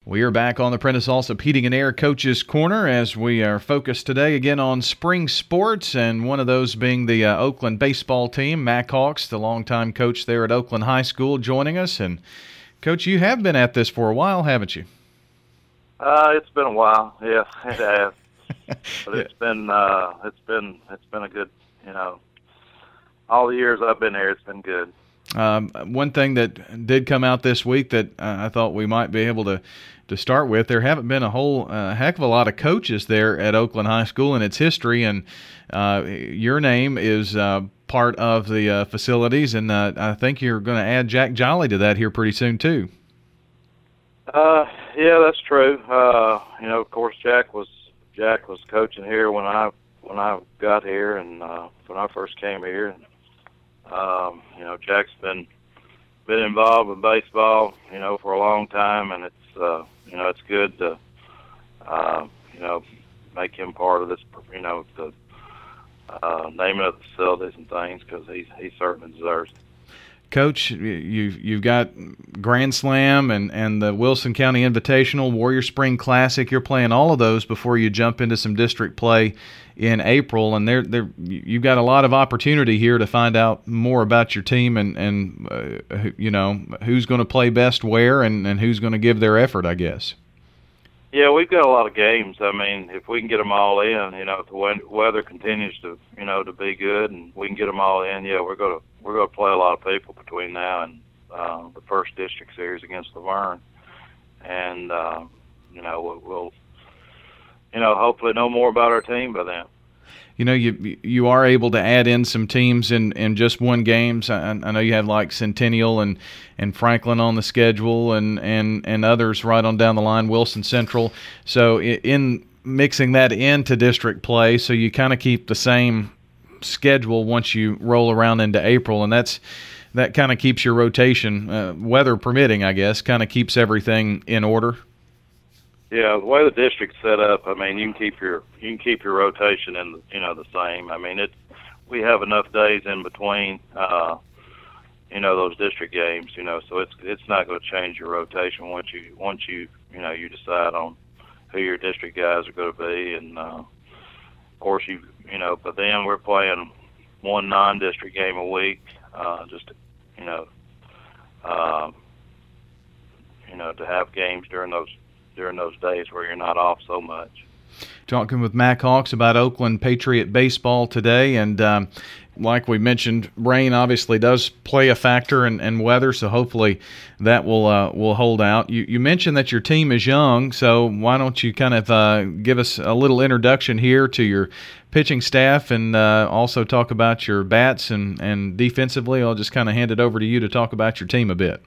We are back on the Prentice Allsup Heating and Air Coaches Corner as we are focused today again on spring sports, and one of those being the Oakland baseball team. Mack Hawks, the longtime coach there at Oakland High School, joining us. And Coach, you have been at this for a while, haven't you? It's been a while. Yes, it has. But it's been a good, all the years I've been here, it's been good. One thing that did come out this week that I thought we might be able to start with, there haven't been a whole heck of a lot of coaches there at Oakland High School in its history, and your name is part of the facilities, and I think you're going to add Jack Jolly to that here pretty soon too. Yeah, that's true. Of course, Jack was coaching here when I got here, and when I first came here. And, Jack's been involved with baseball, for a long time, and it's good to, make him part of this, the naming of the facilities and things, because he certainly deserves it. Coach, you've got Grand Slam and the Wilson County Invitational, Warrior Spring Classic. You're playing all of those before you jump into some district play in April, and you've got a lot of opportunity here to find out more about your team and who's going to play best where and who's going to give their effort, I guess. Yeah, we've got a lot of games. I mean, if we can get them all in, if the weather continues to to be good and we can get them all in, we're going to play a lot of people between now and the first district series against Laverne, and we'll hopefully know more about our team by then. You are able to add in some teams in just one games. I know you have like Centennial and Franklin on the schedule and others right on down the line, Wilson Central. So in mixing that into district play, so you kind of keep the same schedule once you roll around into April, and that kind of keeps your rotation, weather permitting, I guess, kind of keeps everything in order. Yeah, the way the district's set up, I mean, you can keep your rotation in the same. I mean, we have enough days in between, those district games, so it's not going to change your rotation once you decide on who your district guys are going to be, and of course but then we're playing one non-district game a week, just to, to have games during those days where you're not off so much. Talking with Mack Hawks about Oakland Patriot baseball today, and like we mentioned, rain obviously does play a factor in weather, so hopefully that will hold out. You mentioned that your team is young, so why don't you kind of give us a little introduction here to your pitching staff, and also talk about your bats and defensively. I'll just kind of hand it over to you to talk about your team a bit.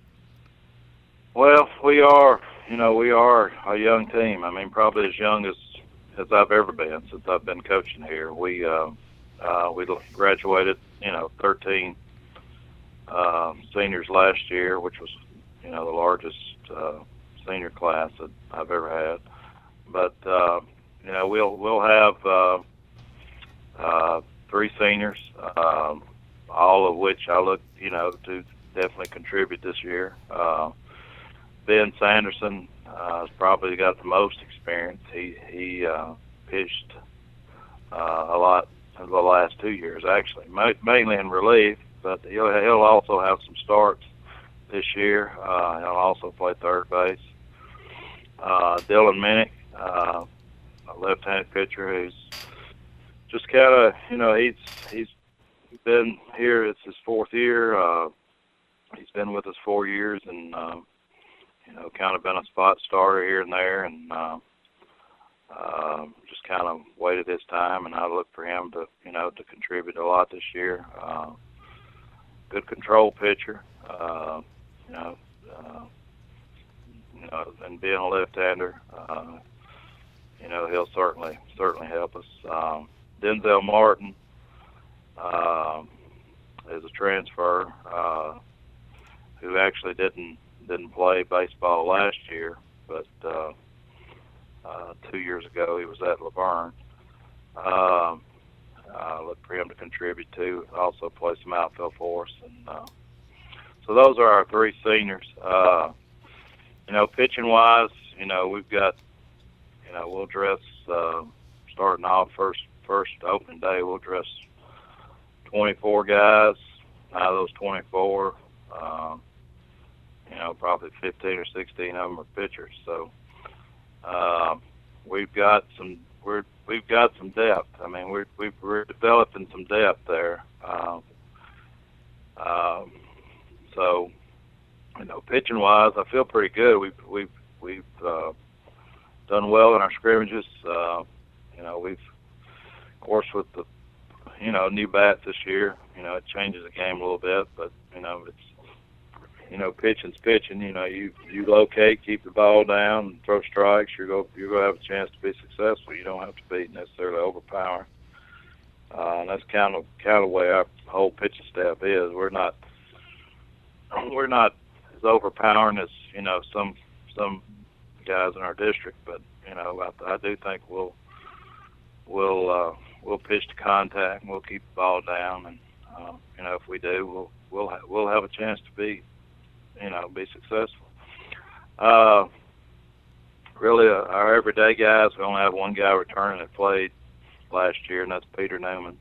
Well, we are a young team. I mean, probably as young as I've ever been since I've been coaching here. We graduated, 13 seniors last year, which was, the largest senior class that I've ever had. But we'll have 3 seniors, all of which I look, to definitely contribute this year. Ben Sanderson has probably got the most experience. He pitched a lot in the last 2 years, actually, mainly in relief, but he'll also have some starts this year. He'll also play third base. Dylan Minnick, a left-handed pitcher who's just kind of, he's been here. It's his 4th year. He's been with us 4 years, and kind of been a spot starter here and there, and just kind of waited his time, and I look for him to, to contribute a lot this year. Good control pitcher, and being a left-hander, he'll certainly help us. Denzel Martin is a transfer who actually didn't play baseball last year, but 2 years ago he was at Laverne. Look for him to contribute too. Also play some outfield for us, and so those are our 3 seniors. pitching wise, we've got, we'll dress starting off first opening day. We'll dress 24 guys. Out of those 24, probably 15 or 16 of them are pitchers. So we've got some depth. I mean, we're developing some depth there. So pitching wise, I feel pretty good. We've done well in our scrimmages. We've, of course, with the new bats this year, it changes the game a little bit, but it's pitching's pitching. You locate, keep the ball down, and throw strikes. You're gonna have a chance to be successful. You don't have to be necessarily overpowering. And that's kind of the way our whole pitching staff is. We're not as overpowering as some guys in our district, but I do think we'll pitch to contact and we'll keep the ball down, and if we do, we'll have a chance to be successful. Really, our everyday guys, we only have one guy returning that played last year, and that's Peter Newman.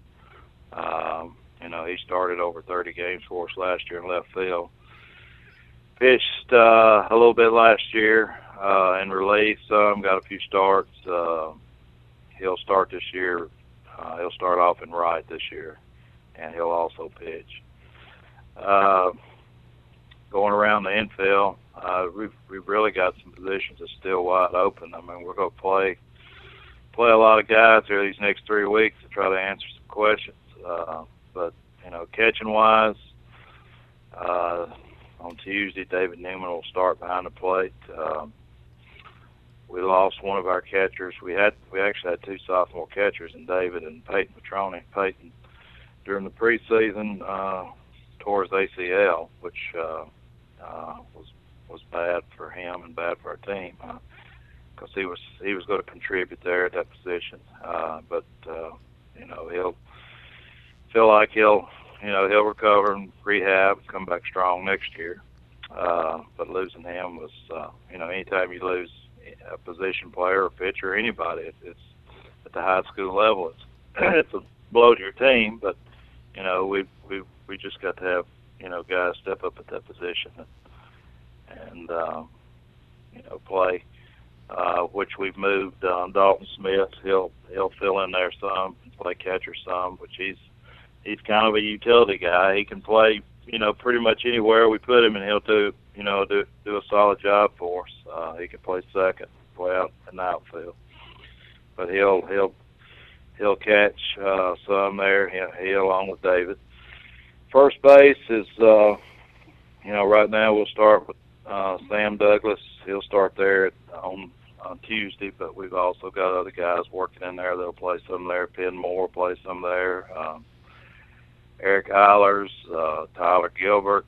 He started over 30 games for us last year in left field. Pitched a little bit last year in relief, got a few starts. He'll start this year. He'll start off in right this year, and he'll also pitch. Going around the infield, we've really got some positions that's still wide open. I mean, we're going to play a lot of guys here these next 3 weeks to try to answer some questions. But catching wise, on Tuesday, David Newman will start behind the plate. We lost one of our catchers. We actually had 2 sophomore catchers in David and Peyton Petroni. Peyton, during the preseason, tore his ACL, which was bad for him and bad for our team, because he was going to contribute there at that position. But he'll feel like he'll recover and rehab and come back strong next year. But losing him was, anytime you lose a position player or pitcher or anybody, it's at the high school level, it's a blow to your team. But we just got to have guys step up at that position and play. Which we've moved Dalton Smith. He'll fill in there some, play catcher some, which he's kind of a utility guy. He can play pretty much anywhere we put him, and he'll do a solid job for us. He can play second, play out in the outfield, but he'll catch some there. He along with David. First base is right now we'll start with Sam Douglas. He'll start there on Tuesday, but we've also got other guys working in there. They'll play some there. Penn Moore play some there. Eric Eilers, Tyler Gilbert.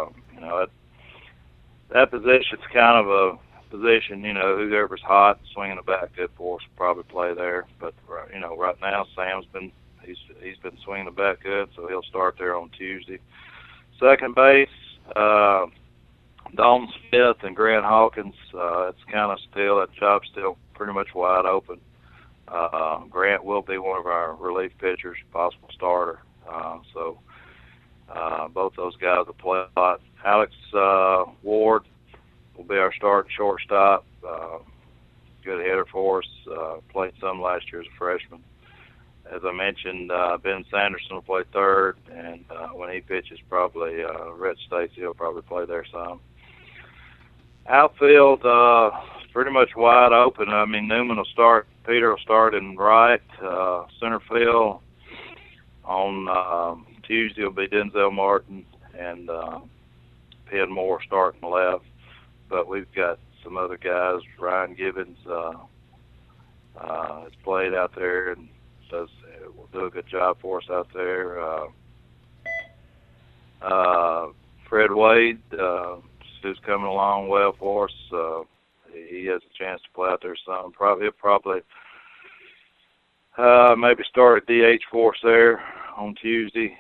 That position's kind of a position, whoever's hot, swinging the bat good for us will probably play there. But right now Sam's been swinging the bat good, so he'll start there on Tuesday. Second base, Dalton Smith and Grant Hawkins. It's kind of that job's still pretty much wide open. Grant will be one of our relief pitchers, possible starter. So both those guys will play a lot. Alex Ward will be our starting shortstop. Good hitter for us. Played some last year as a freshman. As I mentioned, Ben Sanderson will play third, and when he pitches, probably Rhett Stacy will probably play there some. Outfield, pretty much wide open. I mean, Newman will start. Peter will start in right. Center field on Tuesday will be Denzel Martin, and Penn Moore starting left. But we've got some other guys. Ryan Gibbons has played out there and will do a good job for us out there. Fred Wade, who's coming along well for us. He has a chance to play out there some. He'll probably maybe start at DH for us there on Tuesday.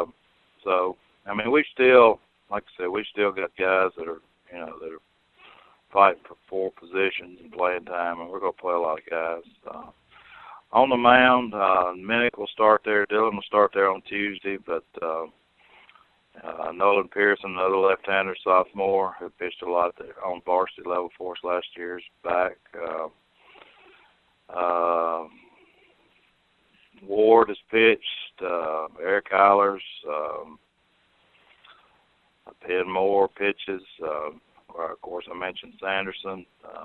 So, I mean, we still, like I said, we still got guys that are fighting for 4 positions and playing time, and we're going to play a lot of guys. On the mound, Minnick will start there. Dillon will start there on Tuesday, but Nolan Pearson, another left-hander sophomore, who pitched a lot there on varsity level for us last year, is back. Ward has pitched. Eric Eilers, Penn Moore pitches. Of course, I mentioned Sanderson.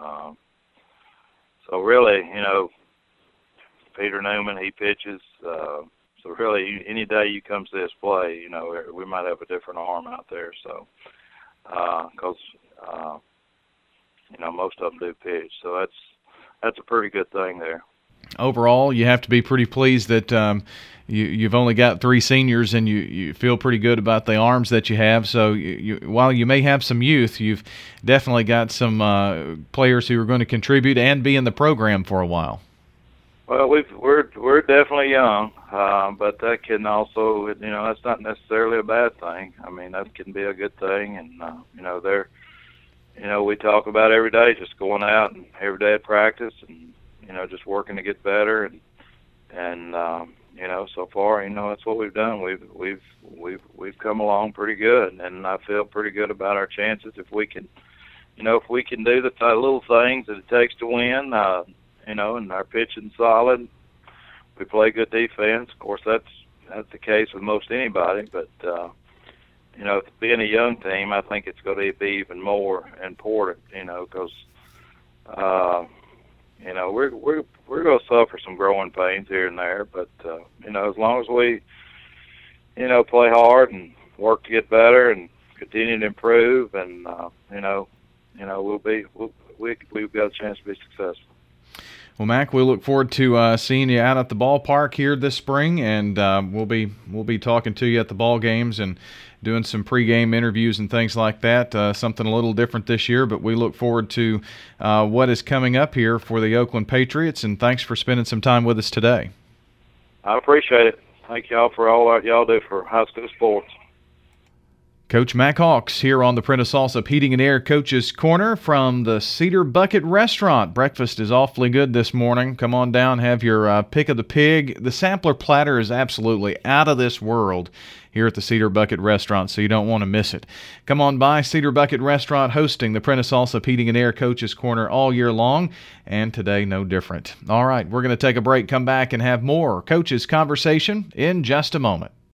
So really, Peter Newman, he pitches. So really, any day you come to this play, we might have a different arm out there. So, because most of them do pitch, so that's a pretty good thing there. Overall, you have to be pretty pleased that you've only got 3 seniors, and you feel pretty good about the arms that you have. So while you may have some youth, you've definitely got some players who are going to contribute and be in the program for a while. Well, we're definitely young, but that can also, that's not necessarily a bad thing. I mean, that can be a good thing, and we talk about every day just going out and every day at practice, and just working to get better, and so far, that's what we've done. We've come along pretty good, and I feel pretty good about our chances if we can do the little things that it takes to win. And our pitching solid. We play good defense. Of course, that's the case with most anybody. But being a young team, I think it's going to be even more important. Because we're going to suffer some growing pains here and there. But as long as we play hard and work to get better and continue to improve, and we've got a chance to be successful. Well, Mac, we look forward to seeing you out at the ballpark here this spring, and we'll be talking to you at the ball games and doing some pregame interviews and things like that. Something a little different this year, but we look forward to what is coming up here for the Oakland Patriots. And thanks for spending some time with us today. I appreciate it. Thank y'all for all that y'all do for high school sports. Coach Mac Hawks here on the Prentice Allsup Heating and Air Coach's Corner from the Cedar Bucket Restaurant. Breakfast is awfully good this morning. Come on down, have your pick of the pig. The sampler platter is absolutely out of this world here at the Cedar Bucket Restaurant, so you don't want to miss it. Come on by. Cedar Bucket Restaurant hosting the Prentice Allsup Heating and Air Coach's Corner all year long, and today no different. All right, we're going to take a break, come back, and have more Coach's Conversation in just a moment.